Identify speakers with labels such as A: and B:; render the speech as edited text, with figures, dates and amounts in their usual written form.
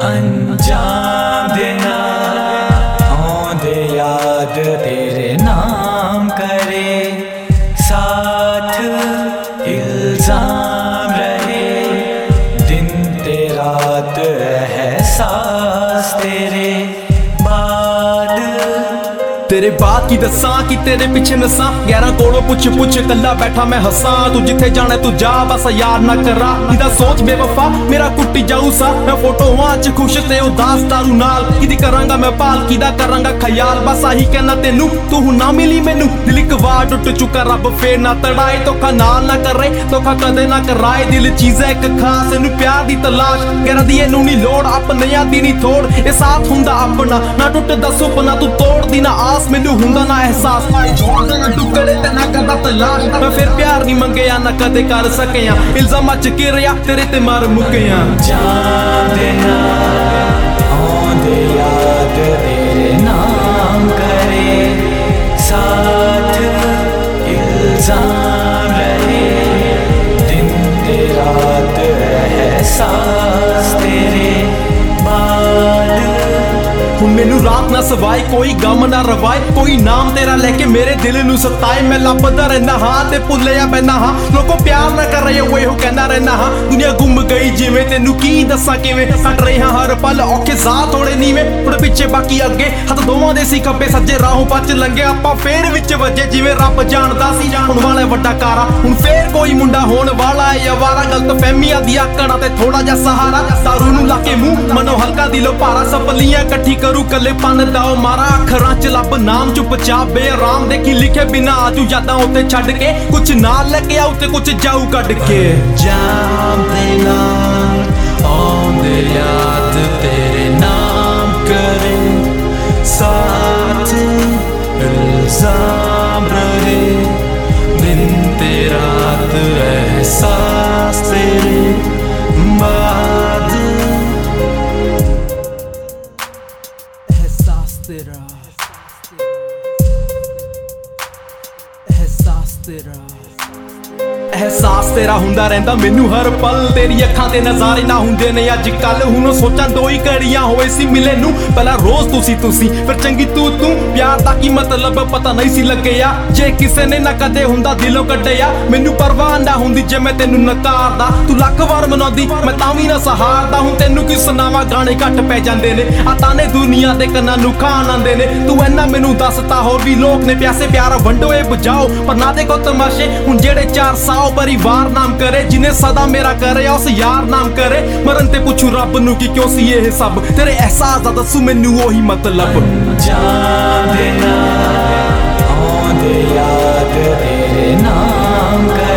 A: अंजाम देना औंदे याद तेरे नाम करे, साथ इल्जाम रहे दिन ते रात एहसास तेरे
B: तेरे बाद की दसा कि तेरे पिछे नसा, 11 कोलों पुछ पुछ कल्ला बैठा मैं हसा। तू जिथे जाने तू जा बस यार ना करा, किदा सोच बेवफा मेरा कुट्टी जाऊ सा। मैं फोटो च खुश ते उदास दारू नाल, किदी करांगा मैं पाल किदा करांगा ख्याल। बस आही कहना तेनू तू ना मिली मैनू, दिल एक वार टुट चुका रब फेर ना तड़ाए। धोखा नाल ना करे धोखा कदे ना कराए, दिल चीज़ है एक खास इनू प्यार दी तलाश। कह दी इनू नी लोड़ अपनियां दी नी थोड़, ए साथ हुंदा अपना ना टुटदा सुपना। तू तोड़ दी ना आस मैनू हुंदा ना एहसास, छोड़दा ना टुकड़े ते ना करदा तलाश। मैं फिर प्यार नहीं मंगया ना कदे कर सकिया, इल्जामां च घिरिया तेरे ते मर मुक्किया।
A: अंजाम देना औंदे याद तेरे नाम करे, साथ इल्जाम रहे दिन ते रात एहसास तेरे बाद।
B: हुण मैनू रात ना सवाए कोई गम ना रवाए, कोई नाम तेरा लेके मेरे दिल नू सताए। मैं लभदा रहना हाँ ते भुल्लिया बैठा हाँ, लोगों प्यार ना कर रहे हो एहो कहना रहना हाँ। दुनिया गुम गई जिवें तेनू की दसां किवें, कट रहे हाँ हर पल औखे साह थोड़े नीवें। थोड़े पिछे बाकी अगे हथ दोवां दे सी खब्बे सज्जे राहों बच लंघे, आपां फेर विच वजे जिवें रब जाणदा सी। हुण वाला वड्डा कारा हुण फेर कोई मुंडा होण वाला है अवारा, गलत फहमियां दी आकड़ा ते थोड़ा जा सहारा। दारू नू लाके मूंह मनो हल्का दिलों भारा, सपलियां कट्ठी करूं कले पन दाओ मारा। अखरां च लब नाम चुपचाप बेआराम, देखी लिखे बिना आजू यादां उत्ते छड्ड के, कुछ नाल लेके आऊ ते कुछ जाऊ कड्ड के।
A: अंजाम देना औंदे याद तेरे नाम करे, साथ इल्जाम रहे दिन ते रात एहसास तेरे बाद।
B: एहसास तेरा, एहसास तेरा, एहसास तेरा हुंदा रहिंदा मैनू हर पल। तेरी अखां ते नज़ारे ना हुंदे ने अज कल, हुण सोचां दो ही घड़ियां होए सी मिले नू। पहला रोज तुसी फिर चंगी तू प्यार दा की मतलब पता नहीं सी लग्गिया, जे किसे ने ना कदे हुंदा दिलों कड्डिया। मैनू परवाह ना हुंदी जे मैं तेनू नकारदा, तू लख वार मनाउंदी मैं तां वी ना सहारदा। हुण तेनू की सुनावां गाने घट पै जांदे ने, आ ताने दुनिया दे कन्नां नू खान आंदे ने। तू इन्ना मैनू दसता होर भी लोक ने प्यासे प्यार वंडो ए बुझाओ, पर ना देखो तमाशे हुण जेड़े 400 परिवार नाम करे, जिन्हें सदा मेरा करे उस यार नाम करे। मरन ते पुछू रब नू कि क्यों सी ये सब, तेरे एहसास दा दसू मैनू ओही मतलब।
A: अंजाम देना औंदे याद तेरे नाम करे,